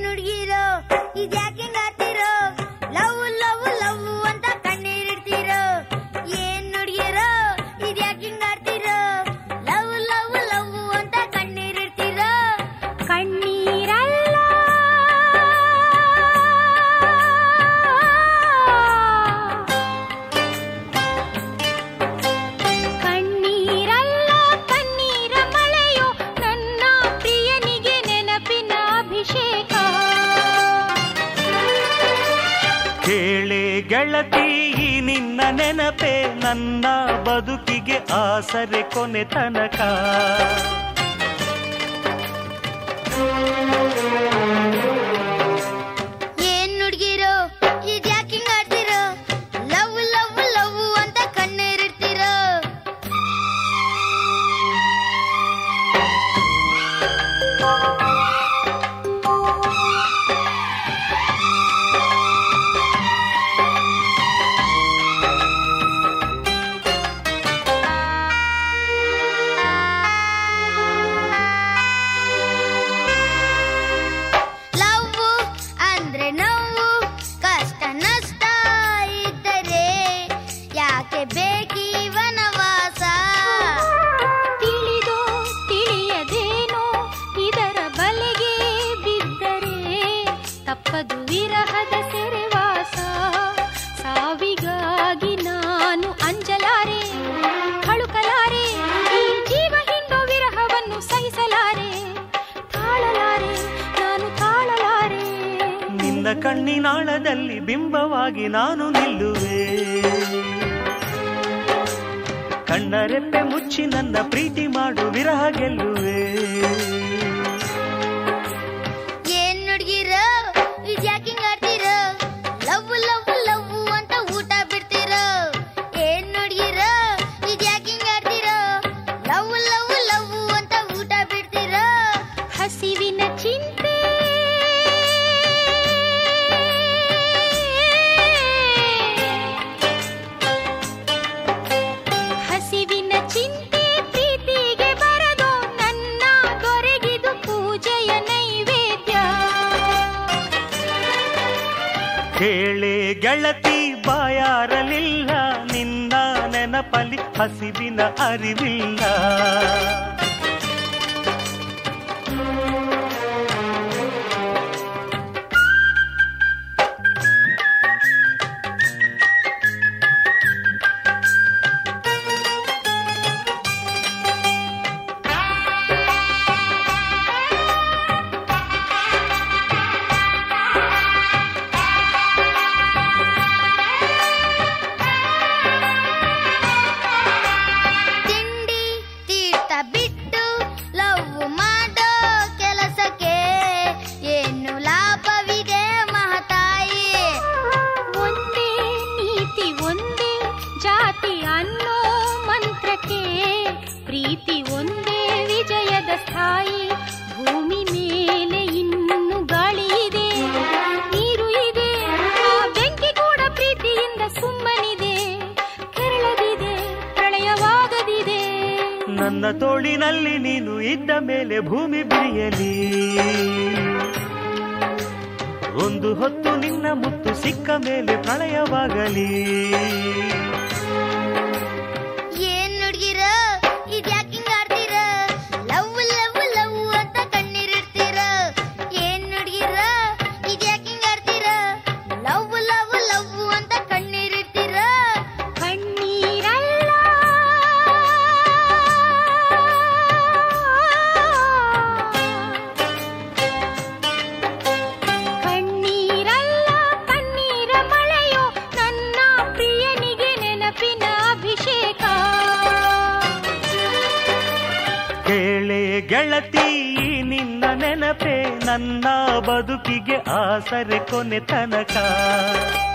ಹುಡುಗಿರೋ ಇದ್ಯಾಕೆ ಆಡ್ತಿರೋ love love love ಅಂತ ಕಣ್ಣೀರಿಡ್ತಿರೋ ಏನ್ ಹುಡುಗಿರೋ ಇದ್ಯಾಕೆ ಆಡ್ತಿರೋ ಲವ್ ಲವ್ ಲವ್ ಅಂತ ಕಣ್ಣೀರಿಡ್ತಿರೋ ಕಣ್ಣೀರಲ್ಲ ಕಣ್ಣೀರಲ್ಲ ಕಣ್ಣೀರ ಮಳೆಯೋ ನನ್ನ ಪ್ರಿಯನಿಗೆ ನೆನಪಿನ ಅಭಿಷೇಕ ಕೇಳೆ ಗೆಳತಿ ನಿನ್ನ ನೆನಪೇ ನನ್ನ ಬದುಕಿಗೆ ಆಸರೆ ಕೊನೆ ತನಕ ಏನ್ ಹುಡುಗಿರೋ ಇದ್ಯಾಕೆ ಆಡ್ತಿರೋ ಲವ್ ಲವ್ ಲವ್ ಅಂತ ಕಣ್ಣೀರಿಡ್ತಿರೋ ಲವ್ ಅಂದ್ರೆ ನೋವು ಕಷ್ಟ ನಷ್ಟ ಇದ್ದರೆ ಯಾಕೆ ಬೇಕಿ ವನವಾಸ ತಿಳಿದೋ ತಿಳಿಯದೇನೋ ಇದರ ಬಲೆಗೆ ಬಿದ್ದರೆ ತಪ್ಪದು ವಿರಹದ ಸೆರೆವಾಸ ಸಾವಿಗಾಗಿ ನಾನು ಅಂಜಲಾರೆ ಹಳುಕಲಾರೆ ಈ ಜೀವ ಹಿಂಡೋ ವಿರಹವನ್ನು ಸಹಿಸಲಾರೆ ತಾಳಲಾರೆ ನಾನು ತಾಳಲಾರೆ ನಿನ್ನ ಕಣ್ಣಿನಾಳದಲ್ಲಿ ಬಿಂಬವಾಗಿ ನಾನು ನಿಲ್ಲುವೆ ಕಣ್ಣರೆಪ್ಪೆ ಮುಚ್ಚಿ ನನ್ನ ಪ್ರೀತಿ ಮಾಡು ವಿರಹ ಗೆಲ್ಲುವೆ ಏನ್ ಹುಡುಗಿರೋ ಇದ್ಯಾಕೆ ಆಡ್ತಿರೋ ಲವ್ ಲವ್ ಲವ್ ಅಂತ ಊಟ ಬಿಡ್ತಿರೋ ಏನ್ ಹುಡುಗಿರೋ ಇದ್ಯಾಕೆ ಆಡ್ತಿರೋ ಲವ್ ಲವ್ ಲವ್ ಅಂತ ಊಟ ಬಿಡ್ತಿರೋ ಹಸಿವಿನ ಚಿಂತೆ ಹಸಿವಿನ ಚಿಂತೆ ಪ್ರೀತಿಗೆ ಬರದು ನನ್ನ ದೊರೆಗಿದು ಪೂಜೆಯ ನೈವೇದ್ಯ ಕೇಳೆ ಗೆಳತಿ ಬಾಯಾರಲಿಲ್ಲ ನಿನ್ನ ನೆನಪಲಿ ಹಸಿವಿನ ಅರಿವಿಲ್ಲ ತಿಂಡಿ ತೀರ್ಥ ಬಿಟ್ಟು ಲವ್ ಮಾಡೋ ಕೆಲಸಕ್ಕೆ ಏನು ಲಾಭವಿದೆ ಮಹತಾಯಿ ಒಂದೇ ನೀತಿ ಒಂದೇ ಜಾತಿ ಅನ್ನೋ ಮಂತ್ರಕ್ಕೆ ಪ್ರೀತಿ ಒಂದೇ ವಿಜಯದ ಸ್ಥಾಯಿ ಭೂಮಿ ಮೇಲೆ ಇನ್ನು ಗಾಳಿ ಇದೆ ನೀರು ಇದೆ ಆ ಬೆಂಕಿ ಕೂಡ ಪ್ರೀತಿಯಿಂದ ಸುಮ್ಮನಿದೆ ಕೆರಳದಿದೆ ಪ್ರಳಯವಾಗದಿದೆ ನನ್ನ ತೋಳಿನಲ್ಲಿ ನೀನು ಇದ್ದ ಮೇಲೆ ಭೂಮಿ ಬಿರಿಯಲಿ ಒಂದು ಹೊತ್ತು ನಿನ್ನ ಮುತ್ತು ಸಿಕ್ಕ ಮೇಲೆ ಪ್ರಳಯವಾಗಲಿ ಏನ್ ಹುಡುಗಿರೋ ಇದ್ಯಾಕೆ ಆಡ್ತಿರೋ ಲವ್ ಲವ್ ಲವ್ ಅಂತ ಕಣ್ಣೀರಿಡ್ತಿರೋ ಏನ್ ಹುಡುಗಿರೋ ಇದ್ಯಾಕೆ ಆಡ್ತಿರೋ ಲವ್ ಲವ್ ಲವ್ ಅಂತ ಕಣ್ಣೀರಿಡ್ತಿರೋ ಕಣ್ಣೀರಲ್ಲ ಕಣ್ಣೀರಲ್ಲ ಕಣ್ಣೀರ ಮಳೆಯೋ ನನ್ನ ಪ್ರಿಯನಿಗೆ ನೆನಪಿನ ಅಭಿಷೇಕ ಕೇಳೆ ಗೆಳತಿ ನಿನ್ನ ನೆನಪೇ ನನ್ನ ಬದುಕಿಗೆ ಆಸರೆ ಕೊನೆ ತನಕ